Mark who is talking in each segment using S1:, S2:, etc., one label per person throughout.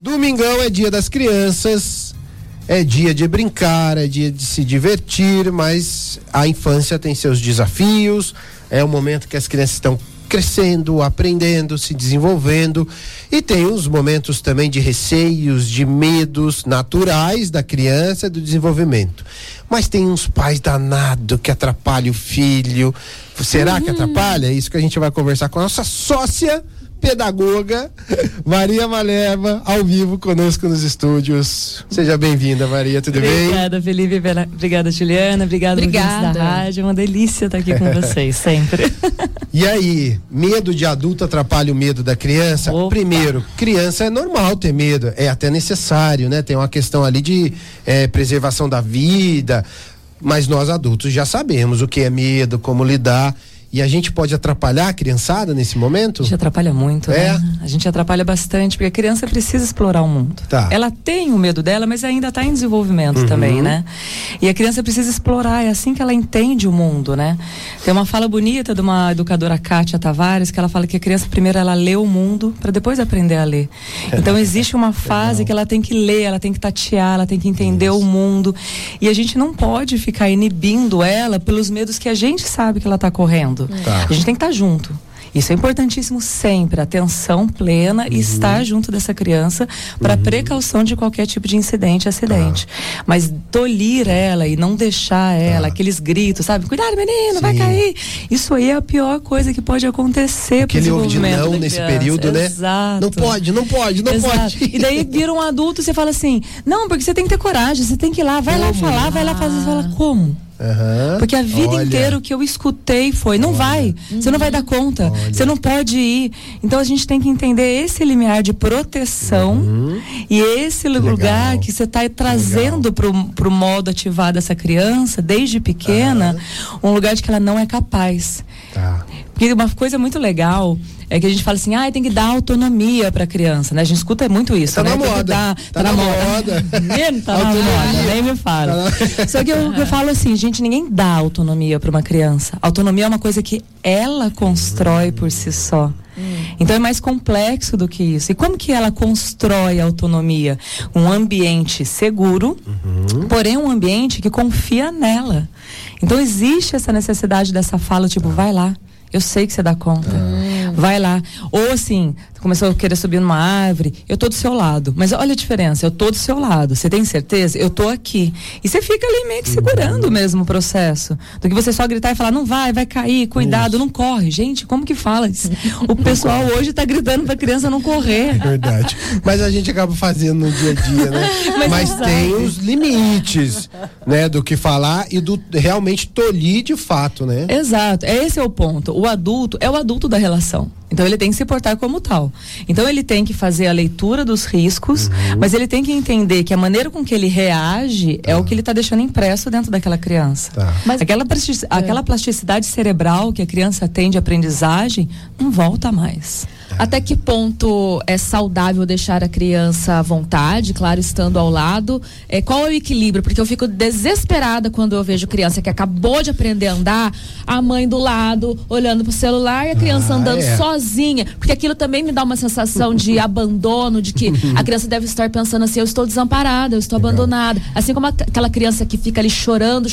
S1: Domingão é dia das crianças, é dia de brincar, é dia de se divertir, mas a infância tem seus desafios, é o momento que as crianças estão crescendo, aprendendo, se desenvolvendo, e tem os momentos também de receios, de medos naturais da criança, do desenvolvimento. Mas tem uns pais danados que atrapalham o filho. Será que atrapalha? É isso que a gente vai conversar com a nossa sócia pedagoga Maria Maleva, ao vivo conosco nos estúdios. Seja bem-vinda, Maria, tudo bem?
S2: Obrigada, Felipe, obrigada, Juliana, obrigada da rádio, é uma delícia estar aqui com vocês, sempre.
S1: E aí, medo de adulto atrapalha o medo da criança?
S2: Opa.
S1: Primeiro, criança é normal ter medo, é até necessário, né? Tem uma questão ali de preservação da vida, mas nós adultos já sabemos o que é medo, como lidar. E a gente pode atrapalhar a criançada nesse momento?
S2: A gente atrapalha muito, né? A gente atrapalha bastante, porque a criança precisa explorar o mundo.
S1: Tá.
S2: Ela tem o medo dela, mas ainda está em desenvolvimento também, né? E a criança precisa explorar, é assim que ela entende o mundo, né? Tem uma fala bonita de uma educadora, Kátia Tavares, que ela fala que a criança primeiro ela lê o mundo para depois aprender a ler. Então existe uma fase que ela tem que ler, ela tem que tatear, ela tem que entender o mundo. E a gente não pode ficar inibindo ela pelos medos que a gente sabe que ela está correndo.
S1: Tá.
S2: A gente tem que estar junto. Isso é importantíssimo sempre, atenção plena e estar junto dessa criança para precaução de qualquer tipo de incidente, acidente. Mas tolir ela e não deixar ela, aqueles gritos, sabe? Cuidado, menino, vai cair. Isso aí é a pior coisa que pode acontecer pro desenvolvimento da criança. Não
S1: nesse período, né?
S2: Exato.
S1: Não pode.
S2: E daí vira um adulto e você fala assim, não, porque você tem que ter coragem, você tem que ir lá, vai lá falar, vai lá fazer. Você fala, como? Porque a vida inteira o que eu escutei foi, não vai, você não vai dar conta, você não pode ir. Então a gente tem que entender esse limiar de proteção e esse lugar que você está trazendo pro modo ativado dessa criança, desde pequena, um lugar de que ela não é capaz. Porque uma coisa muito legal é que a gente fala assim, tem que dar autonomia pra criança, né? A gente escuta muito isso,
S1: tá
S2: né?
S1: Na moda.
S2: Tá na moda. Tá na moda, nem me fala. Só que eu falo assim, gente, ninguém dá autonomia pra uma criança. Autonomia é uma coisa que ela constrói por si só. Então é mais complexo do que isso. E como que ela constrói a autonomia? Um ambiente seguro, porém um ambiente que confia nela. Então existe essa necessidade dessa fala, tipo, vai lá, eu sei que você dá conta. Vai lá. Ou assim, começou a querer subir numa árvore, eu tô do seu lado. Mas olha a diferença, eu tô do seu lado. Você tem certeza? Eu tô aqui. E você fica ali meio que segurando mesmo o processo. Do que você só gritar e falar, não vai cair, cuidado, não corre. Gente, como que fala isso? O pessoal hoje tá gritando pra criança não correr.
S1: É verdade. Mas a gente acaba fazendo no dia a dia, né? Mas tem os limites, né? Do que falar e do realmente tolir de fato, né?
S2: Exato. Esse é o ponto. O adulto é o adulto da relação. Então ele tem que se portar como tal. Então ele tem que fazer a leitura dos riscos, mas ele tem que entender que a maneira com que ele reage é o que ele está deixando impresso dentro daquela criança. Mas aquela plasticidade cerebral que a criança tem de aprendizagem não volta mais.
S3: Até que ponto é saudável deixar a criança à vontade, claro, estando ao lado? Qual é o equilíbrio? Porque eu fico desesperada quando eu vejo criança que acabou de aprender a andar, a mãe do lado, olhando pro celular e a criança andando sozinha. Porque aquilo também me dá uma sensação de abandono, de que a criança deve estar pensando assim, eu estou desamparada, eu estou abandonada. Assim como aquela criança que fica ali chorando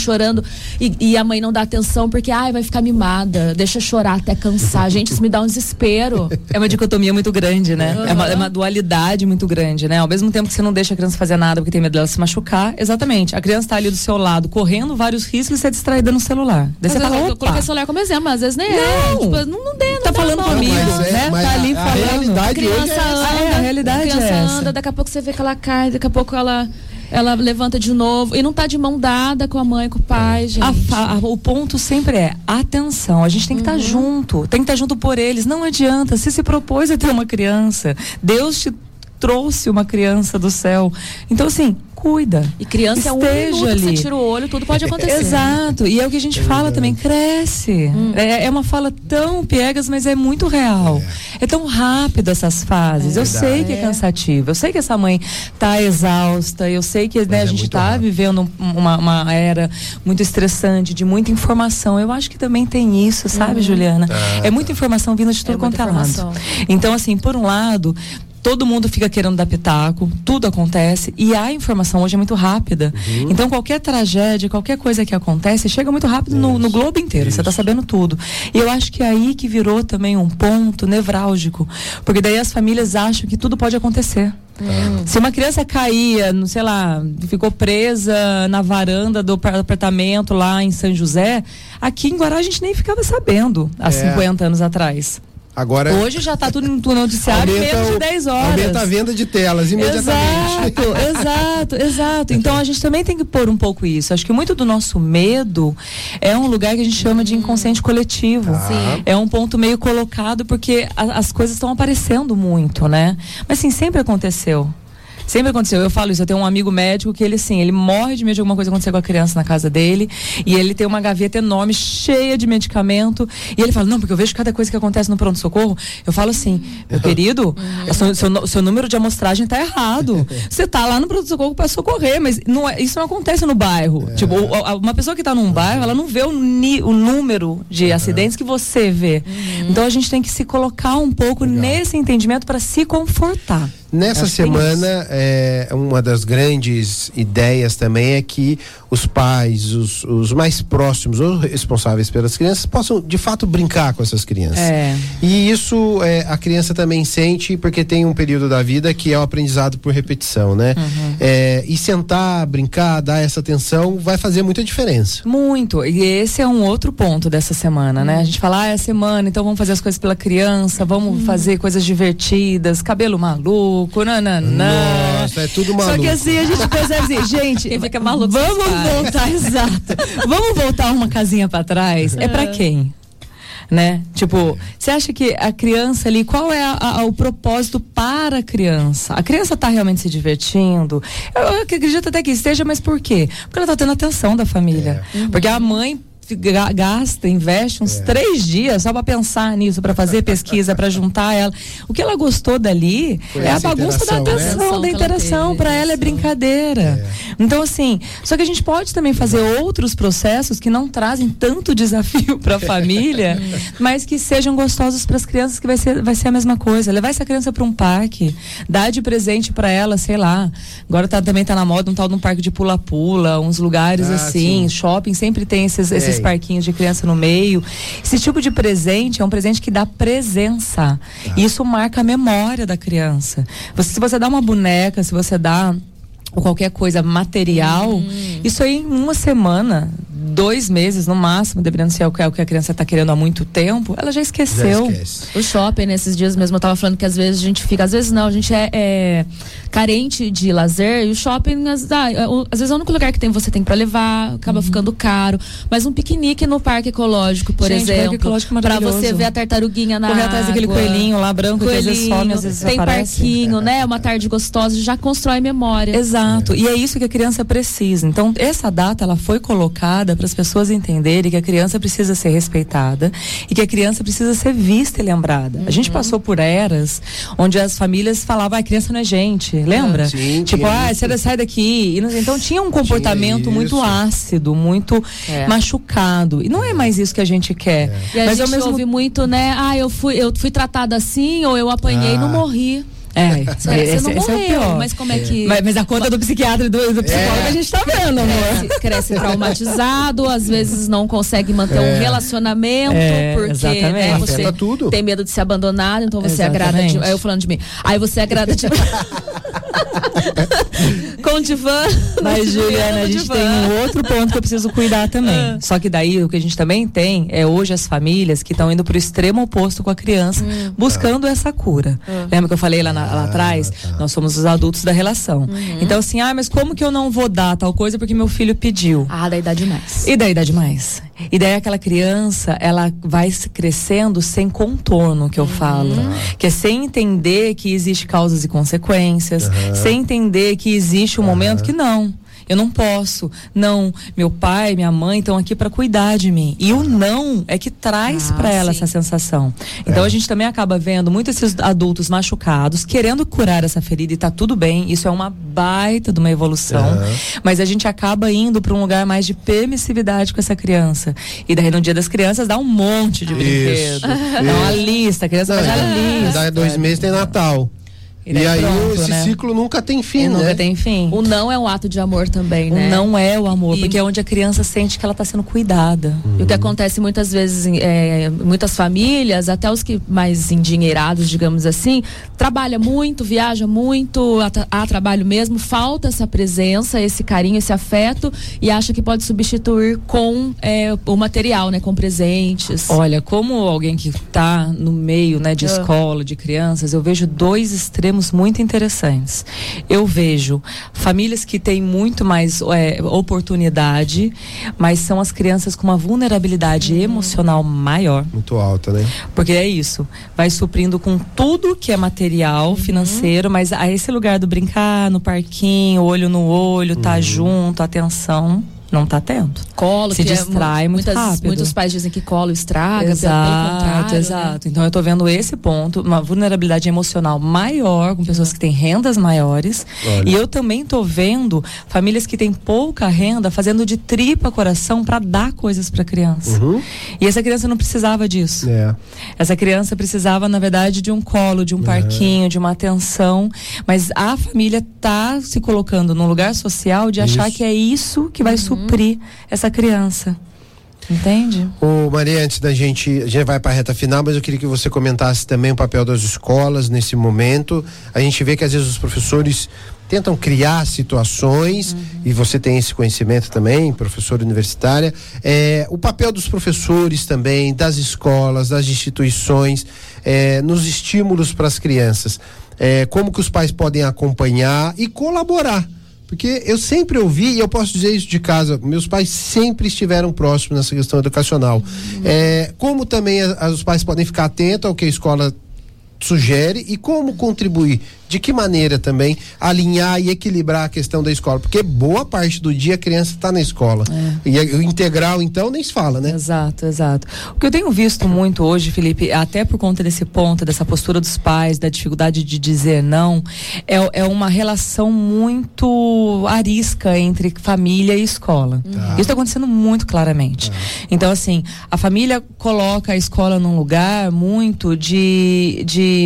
S3: e a mãe não dá atenção porque, vai ficar mimada, deixa chorar até cansar. Gente, isso me dá um desespero.
S2: É uma dicotomia muito grande, né? É uma dualidade muito grande, né? Ao mesmo tempo que você não deixa a criança fazer nada porque tem medo dela se machucar, exatamente. A criança tá ali do seu lado, correndo vários riscos e você é distraída no celular. Daí você fala,
S3: eu coloquei o celular como exemplo, mas às vezes nem não deu.
S2: Tá falando comigo, né? Tá ali falando.
S1: A realidade
S3: a criança anda,
S2: a realidade
S3: a criança
S2: é essa.
S3: anda, daqui a pouco você vê que ela cai, daqui a pouco ela levanta de novo e não tá de mão dada com a mãe, com o pai, gente.
S2: O ponto sempre é atenção, a gente tem que estar junto, tem que estar junto por eles, não adianta, se propôs a ter uma criança, Deus te trouxe uma criança do céu, então assim, cuida.
S3: E criança é um minuto, ali. Você tira o olho, tudo pode acontecer.
S2: Exato, e é o que a gente fala também, cresce. É uma fala tão piegas, mas é muito real. É tão rápido essas fases. Eu sei que é cansativo, eu sei que essa mãe tá exausta, eu sei que a gente tá vivendo uma era muito estressante, de muita informação. Eu acho que também tem isso, sabe, Juliana? É muita informação vindo de tudo quanto é lado. Então, assim, por um lado, todo mundo fica querendo dar pitaco, tudo acontece e a informação hoje é muito rápida. Então qualquer tragédia, qualquer coisa que acontece, chega muito rápido no globo inteiro, você tá sabendo tudo. E eu acho que é aí que virou também um ponto nevrálgico, porque daí as famílias acham que tudo pode acontecer. Se uma criança caía, não sei lá, ficou presa na varanda do apartamento lá em São José, aqui em Guará a gente nem ficava sabendo há 50 anos atrás.
S1: Agora,
S2: hoje já está tudo no noticiário em menos de 10 horas.
S1: Aumenta a venda de telas imediatamente.
S2: Exato. Então a gente também tem que pôr um pouco isso. Acho que muito do nosso medo é um lugar que a gente chama de inconsciente coletivo. É um ponto meio colocado porque as coisas estão aparecendo muito, né? Mas assim, sempre aconteceu. Sempre aconteceu, eu falo isso, eu tenho um amigo médico que ele assim, ele morre de medo de alguma coisa acontecer com a criança na casa dele, e ele tem uma gaveta enorme, cheia de medicamento, e ele fala, não, porque eu vejo cada coisa que acontece no pronto-socorro, eu falo assim, meu querido, seu número de amostragem tá errado, você tá lá no pronto-socorro para socorrer, mas isso não acontece no bairro, tipo, uma pessoa que tá num bairro, ela não vê o número de acidentes que você vê, então a gente tem que se colocar um pouco nesse entendimento para se confortar.
S1: Nessa semana, uma das grandes ideias também é que os pais, os mais próximos, os responsáveis pelas crianças, possam de fato brincar com essas crianças. E isso a criança também sente, porque tem um período da vida que é o aprendizado por repetição, né? E sentar, brincar, dar essa atenção vai fazer muita diferença.
S2: Muito, e esse é um outro ponto dessa semana, né? A gente fala, é a semana, então vamos fazer as coisas pela criança, vamos fazer coisas divertidas, cabelo maluco,
S1: Nossa, é tudo maluco.
S2: Só que assim, a gente percebe assim, gente,
S3: quem fica maluco,
S2: vamos voltar, exato. Vamos voltar uma casinha pra trás. É pra quem? Né? Tipo, você acha que a criança ali, qual é o propósito para a criança? A criança tá realmente se divertindo? Eu acredito até que esteja, mas por quê? Porque ela tá tendo atenção da família. Porque a mãe investe uns 3 dias só para pensar nisso, para fazer pesquisa, para juntar ela. O que ela gostou dali é a bagunça da atenção, né? Da interação. Para ela é brincadeira. Então, assim, só que a gente pode também fazer outros processos que não trazem tanto desafio para a família, mas que sejam gostosos para as crianças, que vai ser a mesma coisa. Levar essa criança para um parque, dar de presente para ela, sei lá. Agora também tá na moda um tal de um parque de pula-pula, uns lugares assim, shopping sempre tem esses parquinhos de criança no meio. Esse tipo de presente é um presente que dá presença. E isso marca a memória da criança. Se você dá uma boneca, se você dá qualquer coisa material, isso aí em uma semana, 2 meses no máximo, dependendo se é o que a criança está querendo há muito tempo, ela já esqueceu.
S3: O shopping, nesses dias mesmo, eu tava falando que às vezes a gente fica, às vezes não, a gente é carente de lazer, e o shopping, às vezes é o único lugar que você tem para levar, acaba ficando caro, mas um piquenique no parque ecológico, por exemplo, para você ver a tartaruguinha na água,
S2: atrás daquele coelhinho lá branco, que às vezes some, às vezes
S3: tem
S2: aparece.
S3: Parquinho, né? Uma tarde gostosa, já constrói memória.
S2: Exato, e é isso que a criança precisa. Então, essa data, ela foi colocada para as pessoas entenderem que a criança precisa ser respeitada e que a criança precisa ser vista e lembrada. A gente passou por eras onde as famílias falavam, a criança não é gente, lembra?
S1: Sim,
S2: tipo, você sai daqui. Então tinha um comportamento muito ácido, muito machucado. E não é mais isso que a gente quer.
S3: E a gente ouve muito, né? Eu fui tratada assim, ou eu apanhei e não morri. Você não morreu, mas como é que...
S2: Mas a conta do psiquiatra e do psicólogo a gente tá vendo, amor.
S3: Cresce traumatizado, às vezes não consegue manter um relacionamento, porque né, você tem medo de ser abandonado, então você agrada de... Aí eu falando de mim. Aí você agrada de... Com o divã.
S2: Mas, Juliana, a gente tem um outro ponto que eu preciso cuidar também. Só que daí o que a gente também tem é hoje as famílias que estão indo pro extremo oposto com a criança, buscando essa cura. Lembra que eu falei lá atrás? Nós somos os adultos da relação. Então assim, mas como que eu não vou dar tal coisa porque meu filho pediu?
S3: Daí dá demais.
S2: E daí dá demais. E daí aquela criança, ela vai crescendo sem contorno, que eu falo. Que é sem entender que existe causas e consequências, sem entender que existe um momento que não. Eu não posso. Não, meu pai, minha mãe estão aqui para cuidar de mim. E o não é que traz para ela essa sensação. Então a gente também acaba vendo muitos esses adultos machucados, querendo curar essa ferida, e tá tudo bem. Isso é uma baita de uma evolução. Mas a gente acaba indo para um lugar mais de permissividade com essa criança. E daí no Dia das Crianças dá um monte de brinquedo. Dá uma lista, a criança faz a lista.
S1: Dá 2 meses tem Natal. E aí
S2: pronto,
S1: esse
S2: né?
S1: ciclo nunca tem fim, né?
S2: Nunca tem fim.
S3: O não é um ato de amor também, né?
S2: O não é o amor, porque é onde a criança sente que ela está sendo cuidada.
S3: E o que acontece muitas vezes muitas famílias, até os que mais endinheirados, digamos assim, trabalha muito, viaja muito, há trabalho mesmo, falta essa presença, esse carinho, esse afeto, e acha que pode substituir com o material, né? Com presentes.
S2: Olha, como alguém que está no meio, né, de escola, de crianças, eu vejo dois extremos muito interessantes. Eu vejo famílias que têm muito mais oportunidade, mas são as crianças com uma vulnerabilidade emocional maior.
S1: Muito alta, né?
S2: Porque é isso, vai suprindo com tudo que é material, financeiro, mas a esse lugar do brincar no parquinho, olho no olho, tá junto, atenção, não tá tendo.
S3: Colo,
S2: se distrai muito rápido.
S3: Muitos pais dizem que colo estraga,
S2: exato,
S3: pelo contrário.
S2: Exato. Né? Então eu tô vendo esse ponto, uma vulnerabilidade emocional maior, com pessoas que têm rendas maiores. Olha. E eu também tô vendo famílias que têm pouca renda fazendo de tripa coração para dar coisas para criança. E essa criança não precisava disso. Essa criança precisava, na verdade, de um colo, de um parquinho, de uma atenção, mas a família tá se colocando num lugar social de achar que é isso que vai suprir essa criança. Entende?
S1: Ô Maria, antes da gente vai para a reta final, mas eu queria que você comentasse também o papel das escolas nesse momento. A gente vê que às vezes os professores tentam criar situações, e você tem esse conhecimento também, professora universitária, o papel dos professores também, das escolas, das instituições, nos estímulos para as crianças, como que os pais podem acompanhar e colaborar. Porque eu sempre ouvi, e eu posso dizer isso de casa, meus pais sempre estiveram próximos nessa questão educacional. Como também os pais podem ficar atentos ao que a escola sugere e como contribuir, de que maneira também alinhar e equilibrar a questão da escola, porque boa parte do dia a criança está na escola, e o integral então nem se fala, né?
S2: Exato. O que eu tenho visto muito hoje, Felipe, até por conta desse ponto, dessa postura dos pais, da dificuldade de dizer não, é uma relação muito arisca entre família e escola. Isso está acontecendo muito claramente. Então assim, a família coloca a escola num lugar muito de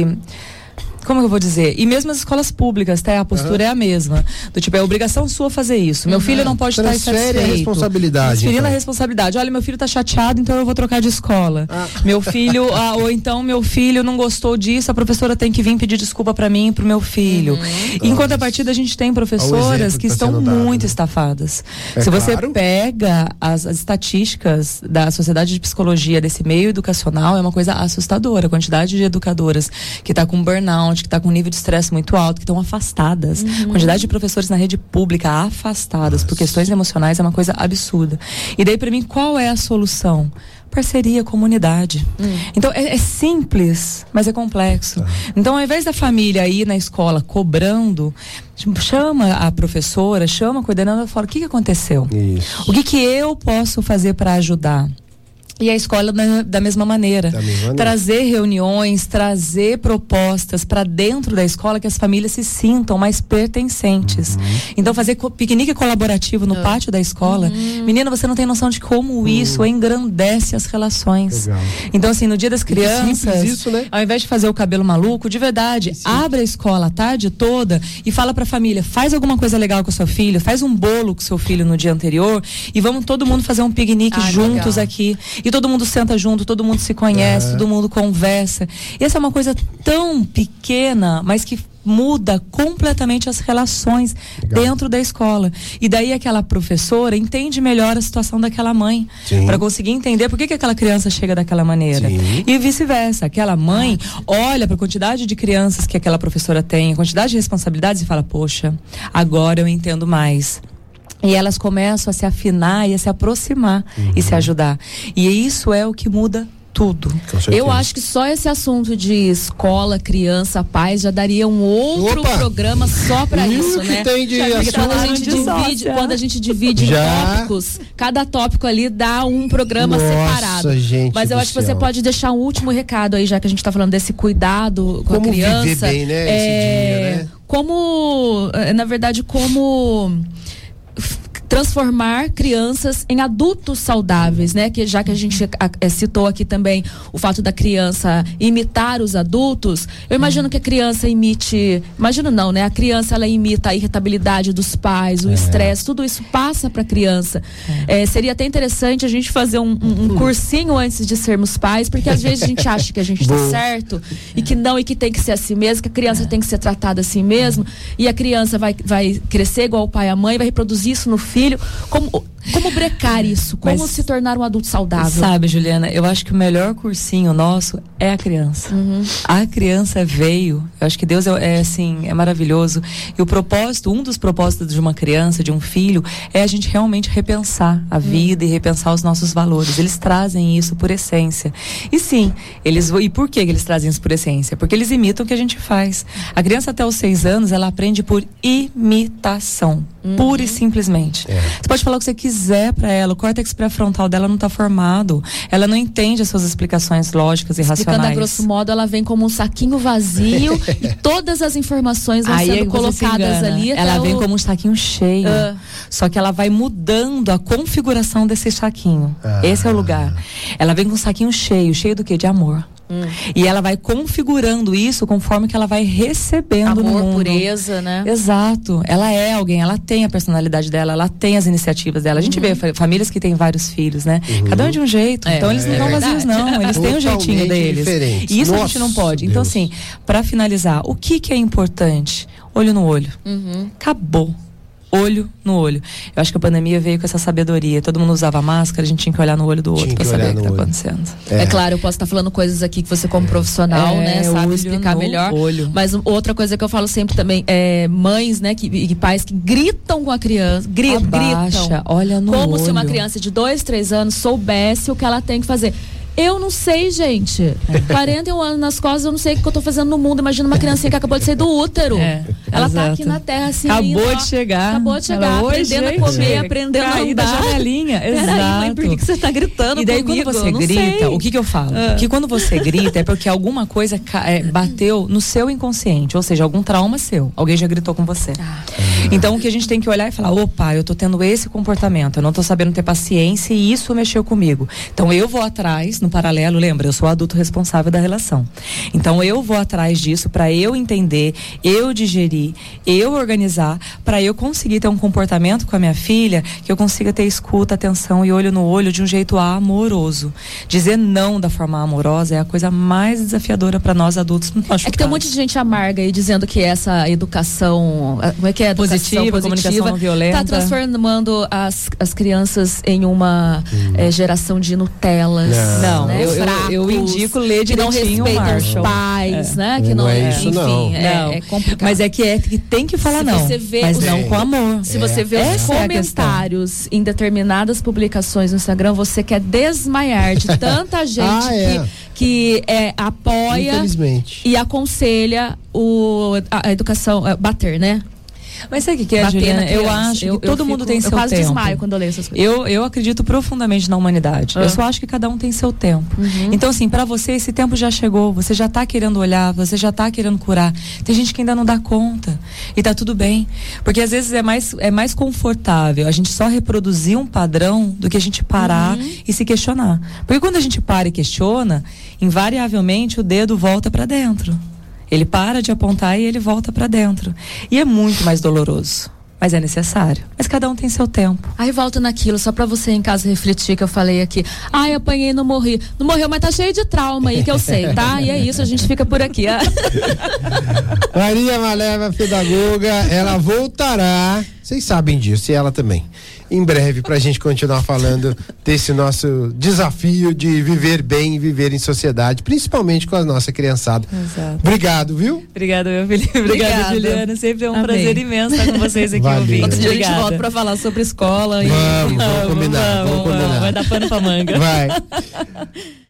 S2: como que eu vou dizer? E mesmo as escolas públicas, tá? A postura é a mesma. Do tipo, é obrigação sua fazer isso. Meu filho não pode estar insatisfeito.
S1: Transfere a responsabilidade.
S2: Transferindo a responsabilidade. Olha, meu filho tá chateado, então eu vou trocar de escola. Meu filho, ou então meu filho não gostou disso, a professora tem que vir pedir desculpa pra mim e pro meu filho. Em contrapartida, a gente tem professoras que estão muito estafadas. Se você pega as estatísticas da Sociedade de Psicologia desse meio educacional, é uma coisa assustadora. A quantidade de educadoras que tá com burnout, que está com um nível de estresse muito alto, que estão afastadas. Quantidade de professores na rede pública afastadas por questões emocionais é uma coisa absurda. E daí, para mim, qual é a solução? Parceria, comunidade. Então é simples, mas é complexo. Então, ao invés da família ir na escola cobrando, chama a professora, chama a coordenadora e fala: o que aconteceu? Isso. O que eu posso fazer para ajudar? E a escola da mesma maneira. Trazer reuniões, trazer propostas para dentro da escola que as famílias se sintam mais pertencentes. Então fazer piquenique colaborativo no pátio da escola. Menina, você não tem noção de como isso engrandece as relações. Legal. Então assim, no dia das crianças,
S1: isso, né?
S2: Ao invés de fazer o cabelo maluco, de verdade, abre a escola a tarde toda e fala pra família: faz alguma coisa legal com o seu filho, faz um bolo com o seu filho no dia anterior e vamos todo mundo fazer um piquenique juntos aqui. E todo mundo senta junto, todo mundo se conhece, todo mundo conversa. E essa é uma coisa tão pequena, mas que muda completamente as relações dentro da escola. E daí aquela professora entende melhor a situação daquela mãe, para conseguir entender por que aquela criança chega daquela maneira. E vice-versa. Aquela mãe olha para a quantidade de crianças que aquela professora tem, a quantidade de responsabilidades e fala: poxa, agora eu entendo mais. E elas começam a se afinar e a se aproximar e se ajudar. E isso é o que muda tudo.
S3: Eu acho que só esse assunto de escola, criança, pais já daria um outro programa só pra isso, né?
S1: Tem de
S3: quando a gente divide em tópicos, cada tópico ali dá um programa separado.
S1: Gente,
S3: mas eu acho que você pode deixar um último recado aí, já que a gente tá falando desse cuidado com a criança.
S1: Como viver bem, né? Esse dia, né?
S3: Na verdade, como transformar crianças em adultos saudáveis, né? Que já que a gente citou aqui também o fato da criança imitar os adultos, eu imagino que a criança a criança ela imita a irritabilidade dos pais, o estresse, tudo isso passa para a criança. Seria até interessante a gente fazer um cursinho antes de sermos pais, porque às vezes a gente acha que a gente está certo e que não, e que tem que ser assim mesmo, que a criança tem que ser tratada assim mesmo, e a criança vai crescer igual o pai e a mãe, vai reproduzir isso no filho. Como brecar isso? Como se tornar um adulto saudável?
S2: Sabe, Juliana, eu acho que o melhor cursinho nosso é a criança. A criança veio, eu acho que Deus é maravilhoso. E um dos propósitos de uma criança, de um filho, é a gente realmente repensar a vida e repensar os nossos valores. Eles trazem isso por essência. E sim, e por que eles trazem isso por essência? Porque eles imitam o que a gente faz. A criança até os 6 anos, ela aprende por imitação. Pura e simplesmente. Você pode falar o que você quiser pra ela, o córtex pré-frontal dela não tá formado, ela não entende as suas explicações lógicas e racionais.
S3: Explicando a grosso modo, ela vem como um saquinho vazio e todas as informações vão sendo colocadas ali.
S2: Ela vem como um saquinho cheio, só que ela vai mudando a configuração desse saquinho. Esse é o lugar. Ela vem com um saquinho cheio do quê? De amor. E ela vai configurando isso conforme que ela vai recebendo
S3: amor,
S2: no mundo.
S3: pureza, né?
S2: Exato. Ela é alguém, ela tem a personalidade dela, ela tem as iniciativas dela. A gente vê famílias que têm vários filhos, né? Cada um de um jeito. Então eles não estão vazios, não. Eles têm um jeitinho deles.
S1: Diferente.
S2: E isso a gente não pode. Então, assim, pra finalizar, o que é importante? Olho no olho. Acabou. Olho no olho. Eu acho que a pandemia veio com essa sabedoria. Todo mundo usava máscara, a gente tinha que olhar no olho do outro para saber o que está acontecendo.
S3: É claro, eu posso estar falando coisas aqui que você como profissional, né, sabe explicar melhor.
S2: Olho.
S3: Mas outra coisa que eu falo sempre também é mães, né, e pais que gritam com a criança, gritam.
S2: Olha no olho.
S3: Como se uma criança de 2, 3 anos soubesse o que ela tem que fazer. Eu não sei, gente. 41 anos nas costas, eu não sei o que eu tô fazendo no mundo. Imagina uma criancinha que acabou de sair do útero. Ela tá aqui na terra, assim,
S2: Acabou de chegar,
S3: aprendendo a comer, aprendendo a andar.
S2: Da janelinha. Exato.
S3: Mãe, por que você tá gritando?
S2: E daí
S3: comigo?
S2: quando você grita, o que eu falo? Que quando você grita é porque alguma coisa bateu no seu inconsciente, ou seja, algum trauma seu. Alguém já gritou com você. Então o que a gente tem que olhar e falar, opa, eu tô tendo esse comportamento, eu não tô sabendo ter paciência e isso mexeu comigo. Então eu vou atrás, no paralelo, lembra, eu sou o adulto responsável da relação. Então eu vou atrás disso para eu entender, eu digerir, eu organizar, para eu conseguir ter um comportamento com a minha filha que eu consiga ter escuta, atenção e olho no olho de um jeito amoroso. Dizer não da forma amorosa é a coisa mais desafiadora para nós adultos machucados.
S3: É que tem um monte de gente amarga aí dizendo que essa educação, como é que é?
S2: Positiva, comunicação não violenta,
S3: tá transformando as crianças em uma geração de Nutellas.
S2: Não,
S3: né?
S2: eu indico ler direitinho,
S3: que não respeitam os pais, né? Que
S1: não é isso,
S3: enfim, é complicado.
S2: Mas é que tem que falar não, mas não com amor.
S3: Se você vê os comentários em determinadas publicações no Instagram, você quer desmaiar de tanta gente que apoia e aconselha a educação, bater, né?
S2: Mas sabe o que é, Juliana? Eu acho que todo mundo tem seu tempo. Eu quase
S3: desmaio quando eu leio essas coisas.
S2: Eu acredito profundamente na humanidade. Eu só acho que cada um tem seu tempo. Então, assim, pra você, esse tempo já chegou. Você já tá querendo olhar, você já tá querendo curar. Tem gente que ainda não dá conta. E tá tudo bem. Porque às vezes é mais confortável a gente só reproduzir um padrão do que a gente parar e se questionar. Porque quando a gente para e questiona, invariavelmente o dedo volta pra dentro. Ele para de apontar e ele volta pra dentro. E é muito mais doloroso. Mas é necessário. Mas cada um tem seu tempo.
S3: Aí volta naquilo, só pra você em casa refletir que eu falei aqui. Ai, apanhei e não morri. Não morreu, mas tá cheio de trauma aí que eu sei, tá? E é isso, a gente fica por aqui.
S1: Maria Maleva, pedagoga, ela voltará. Vocês sabem disso, e ela também. Em breve, pra gente continuar falando desse nosso desafio de viver bem e viver em sociedade, principalmente com a nossa criançada.
S2: Exato.
S1: Obrigado, viu?
S2: Obrigado, meu Felipe. Obrigada, Juliana. Sempre é um prazer imenso estar com vocês aqui ouvindo.
S3: Outro dia a gente volta pra falar sobre escola.
S1: Vamos combinar.
S2: Vai dar pano pra manga.
S1: Vai.